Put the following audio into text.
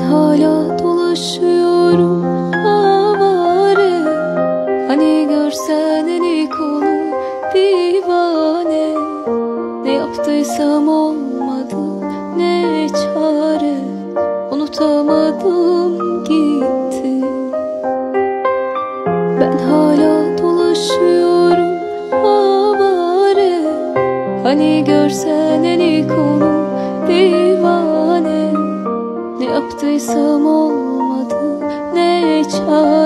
hala dolaşıyorum avare. Hani görsen eli kolu divane. Ne yaptıysam olmadı, ne çare. Unutamadım gitti. Ben hala dolaşıyorum avare. Hani görsen eli kolu divane. Ne yaptıysam olmadı, ne çare.